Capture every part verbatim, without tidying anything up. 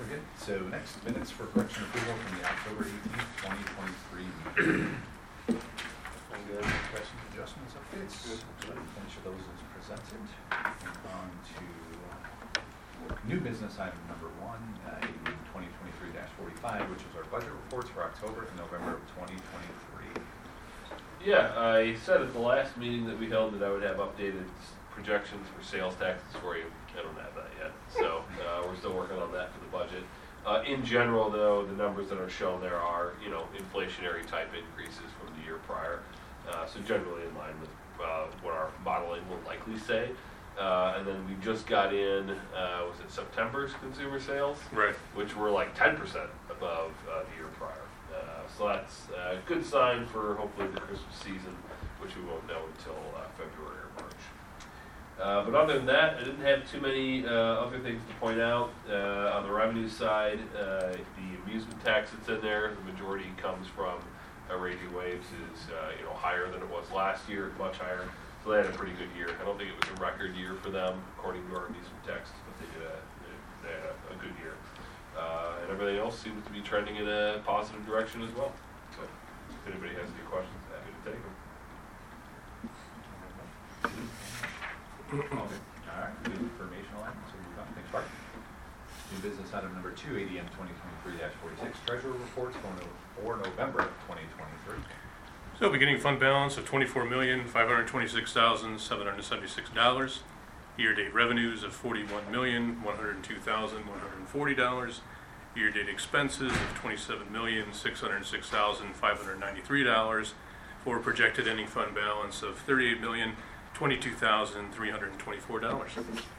good. So next, minutes for correction approval from the October eighteenth, twenty twenty-three meeting. I'm good. Questions, adjustments, updates? Good. Finish of those as presented. And on to new business item number one, uh, A D M twenty twenty-three dash forty-five, which is our budget reports for October and November of twenty twenty-three. Yeah, I said at the last meeting that we held that I would have updated projections for sales taxes for you. I don't have that yet, so uh, we're still working on that for the budget. Uh, in general, though, the numbers that are shown there are, you know, inflationary type increases from the year prior. Uh, so generally in line with uh, what our modeling will likely say. Uh, and then we just got in, uh, was it September's consumer sales? Right. Which were like ten percent above uh, the year prior. Uh, so that's a good sign for hopefully the Christmas season, which we won't know until uh, February or March. Uh, but other than that, I didn't have too many uh, other things to point out. Uh, on the revenue side, uh, the amusement tax that's in there, the majority comes from uh, Raging Waves, is uh, you know higher than it was last year, much higher. So they had a pretty good year. I don't think it was a record year for them, according to our amusement tax, but they did a, they had a, a good year. Uh, and everything else seems to be trending in a positive direction as well. So if anybody has any questions, happy to take them. Okay. All right, good informational items, so we've got, thanks, Bart. New business item number two, A D M twenty twenty-three dash forty-six, treasurer reports for, no, for November twenty twenty-three. So beginning fund balance of twenty-four million, five hundred twenty-six thousand, seven hundred seventy-six dollars. Year-to-date revenues of forty-one million, one hundred two thousand, one hundred forty dollars. Year-to-date expenses of twenty-seven million, six hundred six thousand, five hundred ninety-three dollars. For a projected ending fund balance of thirty-eight million, twenty-two thousand, three hundred twenty-four dollars.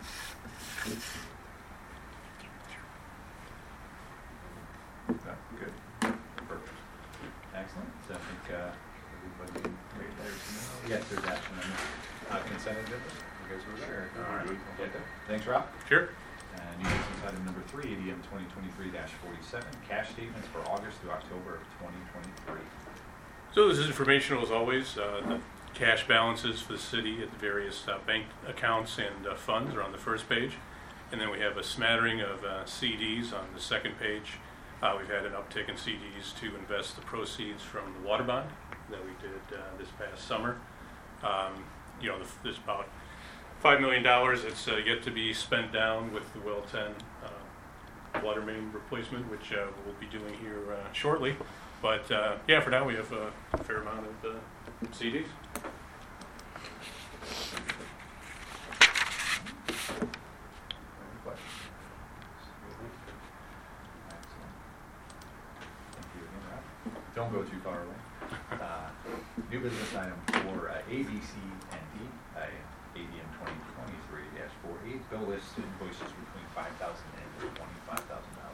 Okay, good. Perfect. Excellent. So I think uh, everybody right there. Yes, there's action on this. Uh, consent agenda. You guys were there. All right. Okay. Thanks, Rob. Sure. And new business item number three, A D M twenty twenty-three dash forty-seven, cash statements for August through October of twenty twenty-three. So this is informational as always. Uh, the cash balances for the city at the various uh, bank accounts and uh, funds are on the first page. And then we have a smattering of uh, C Ds on the second page. Uh, we've had an uptick in C Ds to invest the proceeds from the water bond that we did uh, this past summer. Um, you know, the, there's about five million dollars that's uh, yet to be spent down with the Well ten uh, water main replacement, which uh, we'll be doing here uh, shortly. But uh, yeah, for now we have uh, a fair amount of uh, C Ds. Any questions? Excellent. Thank you again, Rob. Don't go too far away. Uh, new business item for uh, A B C and D, uh, A D M twenty twenty-three dash forty-eight, bill list invoices between five thousand dollars and twenty-five thousand dollars.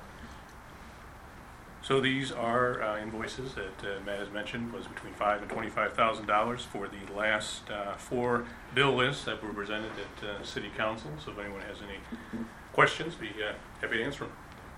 So these are uh, invoices that uh, Matt has mentioned was between five and twenty-five thousand dollars for the last uh, four bill lists that were presented at uh, City Council. So if anyone has any questions, be uh, happy to answer them.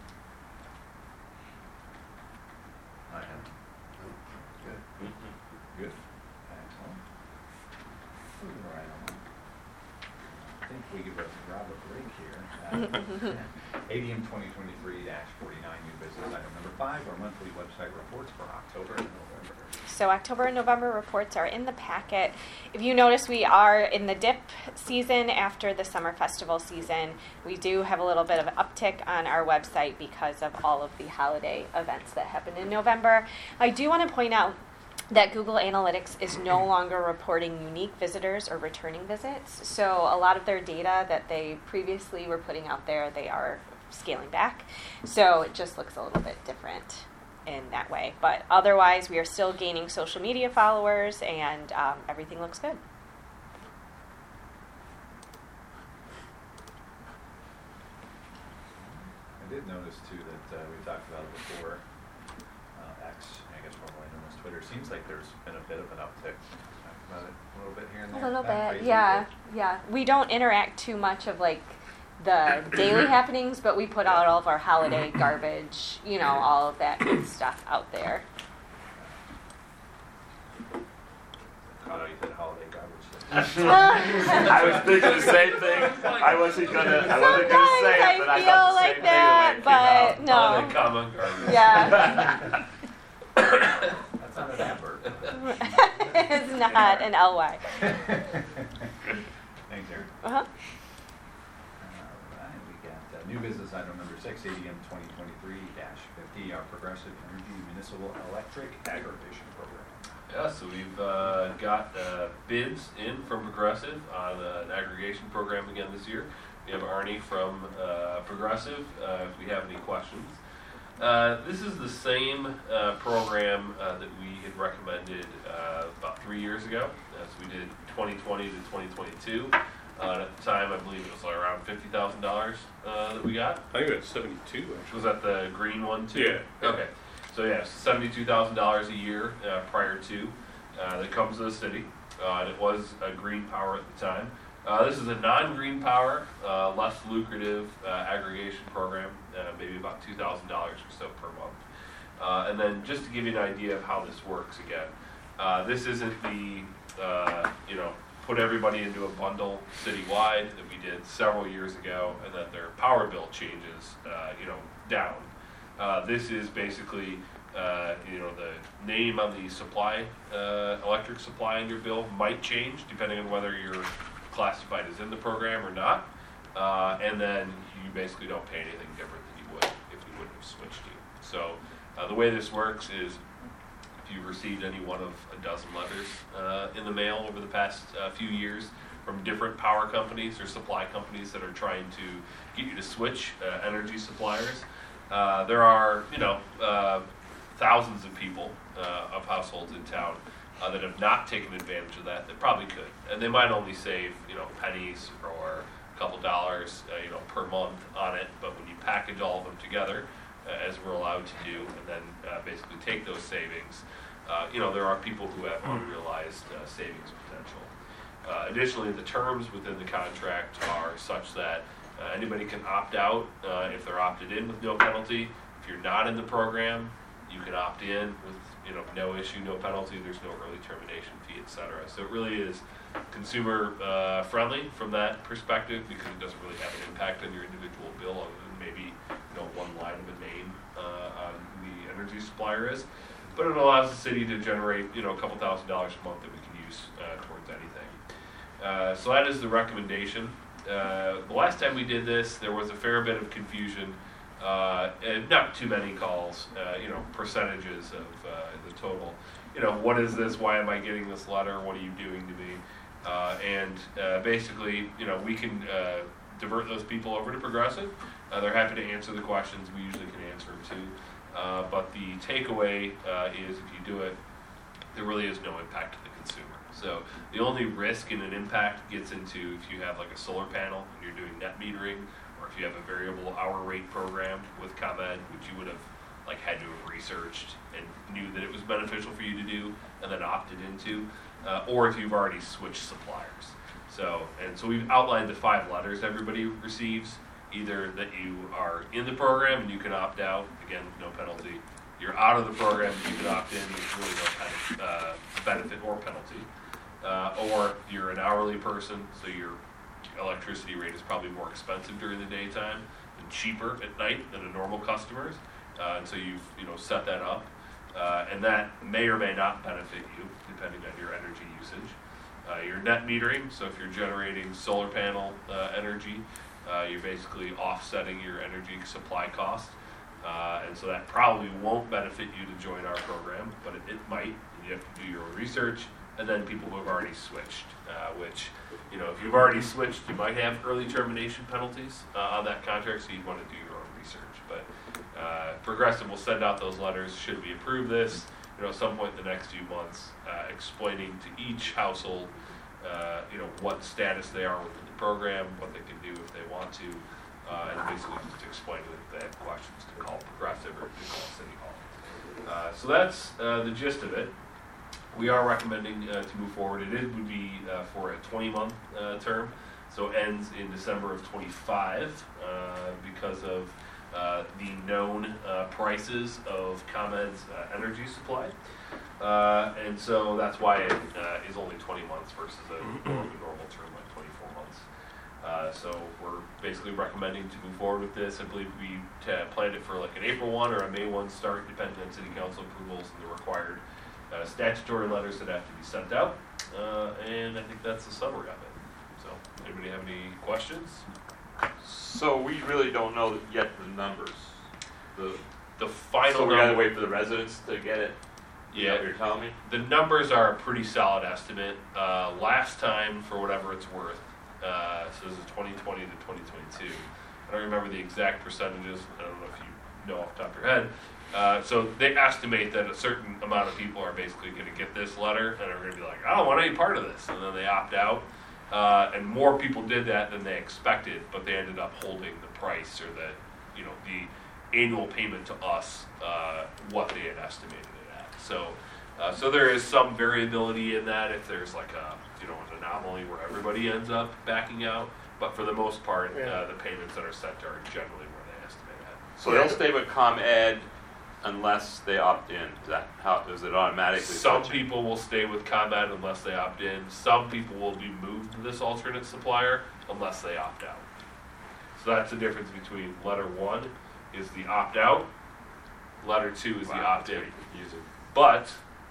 I am. Good. Good. Excellent. Moving right on. I think we give Rob a break here. Uh, A D M twenty twenty-three dash forty-nine, new business item number five, our monthly website reports for October and November. So October and November reports are in the packet. If you notice, we are in the dip season after the summer festival season. We do have a little bit of an uptick on our website because of all of the holiday events that happen in November. I do want to point out that Google Analytics is no longer reporting unique visitors or returning visits. So a lot of their data that they previously were putting out there, they are scaling back. So it just looks a little bit different in that way. But otherwise, we are still gaining social media followers, and um, everything looks good. I did notice, too, that uh, we talked about it before, uh, X, I guess formerly known as Twitter, seems like there's been a bit of an uptick. Talked about it a little bit here and there. A little Not bit, crazy, yeah, but- yeah. We don't interact too much of like the daily happenings, but we put out all of our holiday garbage, you know, all of that good stuff out there. Caught out you said holiday garbage. I was thinking the same thing. I wasn't gonna. I wasn't gonna say it, but I feel thought the like same that, thing when it came out. but no, comma, garden. Yeah. That's not an adverb. It's not an L Y. Thanks, Eric. Uh-huh. All right, we got uh, new business item number six, A D M twenty twenty-three dash fifty, our Progressive Energy Municipal Electric Aggregation Program. Yeah, so we've uh, got uh, bids in from Progressive on uh, an aggregation program again this year. We have Arnie from uh, Progressive, uh, if we have any questions. Uh, this is the same uh, program uh, that we had recommended uh, about three years ago. Uh, so we did twenty twenty to twenty twenty-two. Uh, and at the time, I believe it was like around fifty thousand dollars uh, that we got. I think it was seventy-two, actually. Was that the green one too? Yeah. Okay. So yeah, seventy-two thousand dollars a year uh, prior to uh, that comes to the city, uh, and it was a green power at the time. Uh, this is a non-green power, uh, less lucrative uh, aggregation program, uh, maybe about two thousand dollars or so per month. Uh, and then just to give you an idea of how this works again, uh, this isn't the, uh, you know, put everybody into a bundle citywide that we did several years ago, and that their power bill changes, uh, you know, down. Uh, this is basically, uh, you know, the name on the supply, uh, electric supply in your bill might change depending on whether you're classified as in the program or not. Uh, and then you basically don't pay anything different than you would if you wouldn't have switched to. So uh, the way this works is if you've received any one of a dozen letters uh, in the mail over the past uh, few years from different power companies or supply companies that are trying to get you to switch uh, energy suppliers, uh, there are, you know, uh, thousands of people, uh, of households in town uh, that have not taken advantage of that that probably could. And they might only save, you know, pennies or a couple dollars, uh, you know, per month on it. But when you package all of them together, uh, as we're allowed to do, and then uh, basically take those savings, uh, you know, there are people who have unrealized uh, savings potential. Uh, additionally, the terms within the contract are such that uh, anybody can opt out uh, if they're opted in with no penalty. If you're not in the program, you can opt in with, you know, no issue, no penalty. There's no early termination fee, et cetera. So it really is consumer uh, friendly from that perspective, because it doesn't really have an impact on your individual bill other than maybe, you know, one line of a name uh, on who the energy supplier is. But it allows the city to generate, you know, a couple thousand dollars a month that we can use uh, towards anything. Uh, so that is the recommendation. Uh, the last time we did this, there was a fair bit of confusion, uh, and not too many calls, uh, you know, percentages of uh, the total. You know, what is this? Why am I getting this letter? What are you doing to me? Uh, and uh, basically, you know, we can uh, divert those people over to Progressive. Uh, they're happy to answer the questions. We usually can answer them too. Uh, but the takeaway uh, is, if you do it, there really is no impact to the consumer. So the only risk and an impact gets into if you have like a solar panel and you're doing net metering, or if you have a variable hour rate program with ComEd, which you would have like had to have researched and knew that it was beneficial for you to do and then opted into, uh, or if you've already switched suppliers. So, and so we've outlined the five letters everybody receives, either that you are in the program and you can opt out, again, no penalty. You're out of the program and you can opt in, there's really no kind of uh, benefit or penalty. Uh, or you're an hourly person, so your electricity rate is probably more expensive during the daytime and cheaper at night than a normal customer's. Uh, and so you've, you know, set that up. Uh, and that may or may not benefit you, depending on your energy usage. Uh, your net metering, so if you're generating solar panel uh, energy, uh, you're basically offsetting your energy supply cost. Uh, and so that probably won't benefit you to join our program, but it, it might. You have to do your own research. And then people who have already switched, uh, which, you know, if you've already switched, you might have early termination penalties uh, on that contract, so you'd want to do your own research. But uh, Progressive will send out those letters, should we approve this, you know, at some point in the next few months, uh, explaining to each household, uh, you know, what status they are within the program, what they can do if they want to, uh, and basically just explain if they have questions to call Progressive or to call City Hall. Uh, so that's uh, the gist of it. We are recommending uh, to move forward. It is, would be uh, for a twenty-month uh, term, so ends in December of twenty-five uh, because of uh, the known uh, prices of ComEd's uh, energy supply. Uh, and so that's why it uh, is only twenty months versus a normal term like twenty-four months. Uh, so we're basically recommending to move forward with this. I believe we t- planned it for like an April first or a May first start, depending on city council approvals and the required uh, statutory letters that have to be sent out. Uh, and I think that's the summary of it. So, anybody have any questions? So we really don't know yet the numbers. The, The final so we gotta number- wait for the residents to get it? Is that Yeah. what you're telling me? The numbers are a pretty solid estimate. Uh, last time, for whatever it's worth, uh, so this is twenty twenty to twenty twenty-two. I don't remember the exact percentages. I don't know if you know off the top of your head. Uh, so they estimate that a certain amount of people are basically going to get this letter and are going to be like, I don't want any part of this, and then they opt out. Uh, and more people did that than they expected, but they ended up holding the price or the, you know, the annual payment to us, uh, what they had estimated it at. So, uh, so there is some variability in that if there's like a, you know, an anomaly where everybody ends up backing out. But for the most part, Yeah. uh, the payments that are sent are generally where they estimate at. So they'll stay with ComEd unless they opt in. Is that how, is it automatically? Some switching? people will stay with ComEd unless they opt in. Some people will be moved to this alternate supplier unless they opt out. So that's the difference between letter one is the opt out, letter two is the Wow, opt that's in. very confusing. But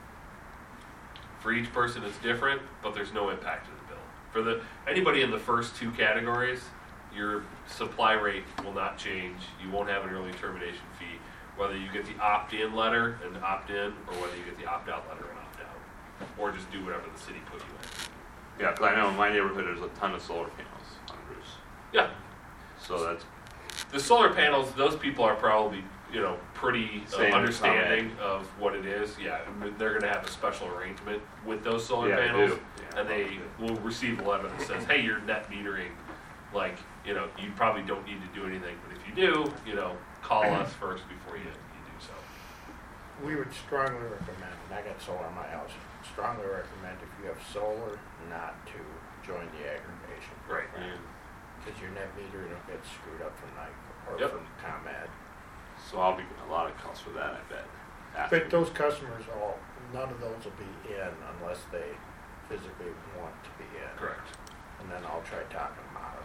for each person it's different, but there's no impact to the bill. For the anybody in the first two categories, your supply rate will not change. You won't have an early termination fee, whether you get the opt-in letter and opt in, or whether you get the opt-out letter and opt out, or just do whatever the city put you in. Yeah, because I know in my neighborhood there's a ton of solar panels on roofs. Yeah, So that's, the solar panels, those people are probably, you know, pretty uh, Same as understanding of what it is. Yeah, they're going to have a special arrangement with those solar Yeah, they panels, do. Yeah, and they will receive a letter that says, "Hey, you're net metering. Like, you know, you probably don't need to do anything, but if you do, you know, call us first before you, you do so." We would strongly recommend, and I got solar in my house, strongly recommend if you have solar, not to join the aggregation. Right. Because your net meter will get screwed up from NICE or Yep. from ComEd. so I'll be getting a lot of calls for that, I bet. But after. those customers, all, none of those will be in unless they physically want to be in. Correct. And then I'll try talking them out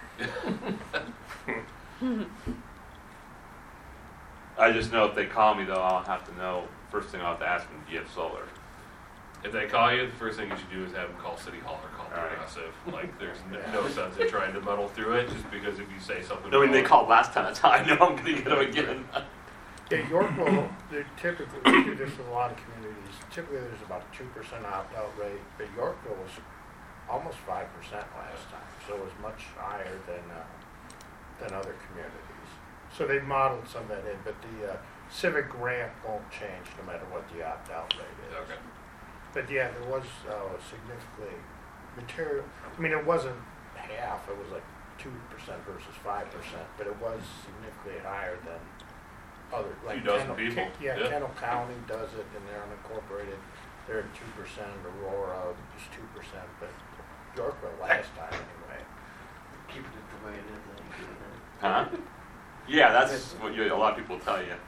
of it. I just know if they call me though, I'll have to know, first thing I'll have to ask them, do you have solar? If they call you, the first thing you should do is have them call City Hall or call All right. Progressive. Like, there's n- no sense in trying to muddle through it, just because if you say something. No, when they wrong- called last time, that's how I know I'm gonna get them again. Yeah, Yorkville, they're typically, we do this with a lot of communities, typically there's about a two percent opt-out rate, but Yorkville was almost five percent last time, so it was much higher than, uh, than other communities. So they modeled some of that in, but the, uh, civic grant won't change no matter what the opt-out rate is. Okay. But yeah, there was, uh, significantly material, I mean, it wasn't half, it was like two percent versus five percent, but it was significantly higher than other, like. Few dozen Kendall- people, Ken- Yeah, yeah. Kendall County does it, and they're unincorporated, they're at two percent, Aurora is two percent, but Yorkville last time anyway. Keep it the way it is. Huh? Yeah, that's what you, a lot of people tell you.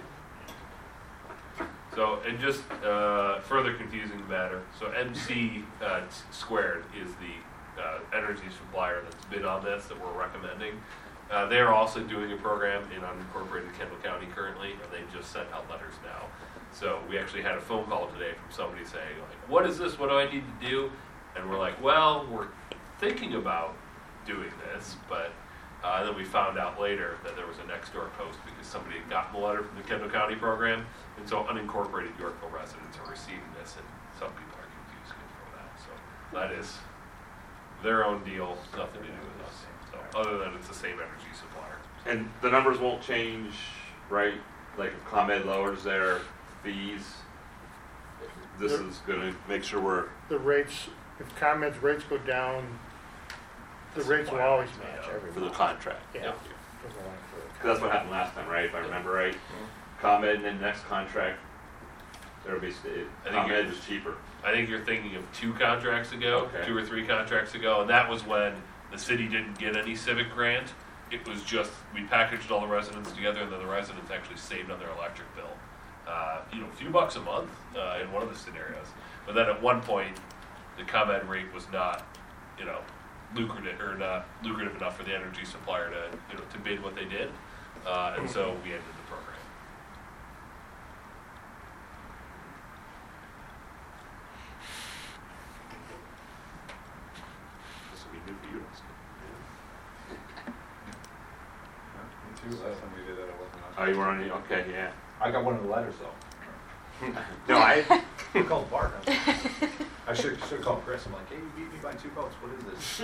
So, and just uh, further confusing the matter, so M C uh, t- squared is the uh, energy supplier that's bid on this that we're recommending. Uh, they're also doing a program in unincorporated Kendall County currently, and they just sent out letters now. So we actually had a phone call today from somebody saying, like, what is this? What do I need to do? And we're like, well, we're thinking about doing this, but uh, and then we found out later that there was a next door post because somebody had gotten the letter from the Kendall County program, and so unincorporated Yorkville residents are receiving this, and some people are confused for that. So that is their own deal, nothing to do with us. So other than it's the same energy supplier. And the numbers won't change, right? Like if ComEd lowers their fees, this They're- is gonna make sure we're, The rates, if ComEd's rates go down, the The rates will supply always rates match go down. every for the month. contract. Yeah, Yep. for the length of the 'Cause that's what happened last time, right? If I remember right. ComEd and then next contract, there'll be, st- I think ComEd you're- was cheaper. I think you're thinking of two contracts ago, Okay. two or three contracts ago, and that was when the city didn't get any civic grant. It was just, we packaged all the residents together, and then the residents actually saved on their electric bill. Uh, you know, a few bucks a month, uh, in one of the scenarios. But then at one point, the ComEd rate was not, you know, lucrative, or not lucrative enough for the energy supplier to, you know, to bid what they did. Uh, and so we ended the program. This will be new for you. Me too, last time we did that, I wasn't on. Oh, you were on, the- okay, yeah. I got one of the letters though. No, I, I called Bart. I should, should have called Chris. I'm like, hey, you beat me by two votes. What is this?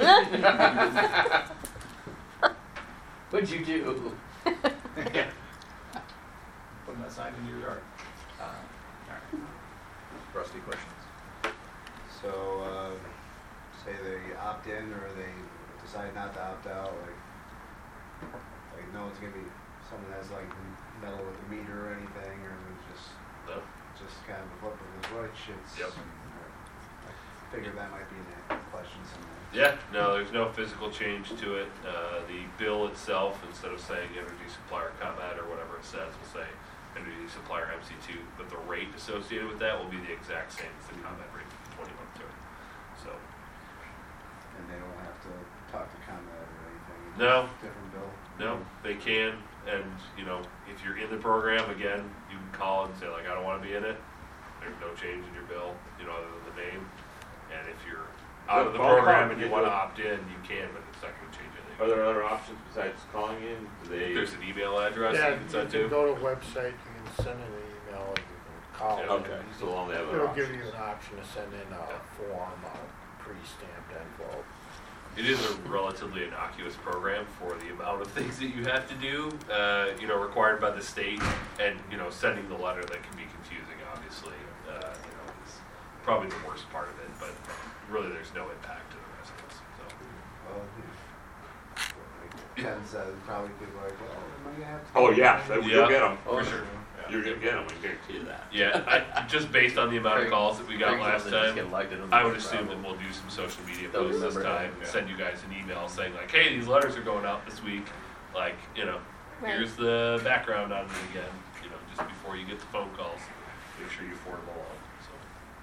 What'd you do? Yeah. Putting that sign in your yard. Uh, all right. Rusty questions. So, uh, say they opt in or they decide not to opt out, like, like no one's gonna be, someone has like metal with a meter or anything, or it's just, No? just kind of a flip of the switch, it's. Yep. I figured that might be a question somewhere. Yeah, no, there's no physical change to it. Uh, the bill itself, instead of saying energy supplier ComEd or whatever it says, will say energy supplier M C two, but the rate associated with that will be the exact same as the ComEd rate for twenty-one thirty. So, And they don't have to talk to ComEd or anything? it's No. just Different bill? no, they can, and, you know, if you're in the program, again, you can call and say, like, I don't wanna be in it. There's no change in your bill, you know, other than the name. And if you're out of the Phone call, program and you you wanna do. opt in, you can, but it's not gonna change anything. are there other options besides calling in? Do they? There's an email address Yeah, you can send you to. can go to a website, you can send in an email, or you can call. Yeah. in. Okay, so we'll only have other It'll options. give you an option to send in a Yeah. form, a pre-stamped envelope. It is a relatively innocuous program for the amount of things that you have to do, uh, you know, required by the state, and, you know, sending the letter that can be confusing, obviously, uh, you know, is probably the worst part of it, but really there's no impact to the residents, so. Well, like Ken said, probably people are like, well, am I gonna have to? Oh, yeah, that- Yeah. you'll get them. For sure. You're gonna get them, we guarantee you that. Yeah, I, just based on the amount of calls that we got last time, I would assume that that we'll do some social media They'll posts this remember time, that, and yeah. send you guys an email saying like, hey, these letters are going out this week, like, you know, Right. here's the background on it again, you know, just before you get the phone calls, make sure you forward them along, so.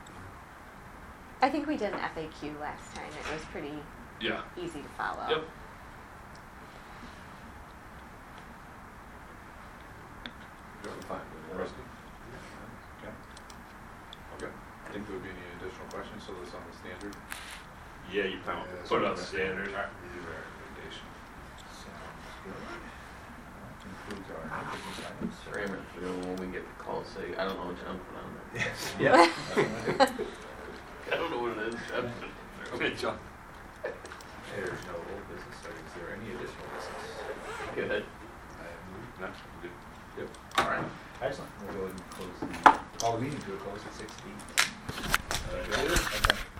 I think we did an F A Q last time. It was pretty Yeah, easy to follow. yep. Doing fine. Rusty? Okay. Okay. I think there would be any additional questions, so this on the standard. Yeah, you come up Yeah, with Put it on something. the standard, Alright. do our recommendation. Sounds good. That concludes our new business items. Rammer, you know, when we get calls, say, I don't know what John put on there. Yes. Yeah. I don't know what it is. John put on Okay, John. There's no old business, so is there any additional business? there. Good. I have moved. No, good. Yep. All right. Excellent. We'll go ahead and close the, call the meeting to a close at sixteen. Uh, Okay.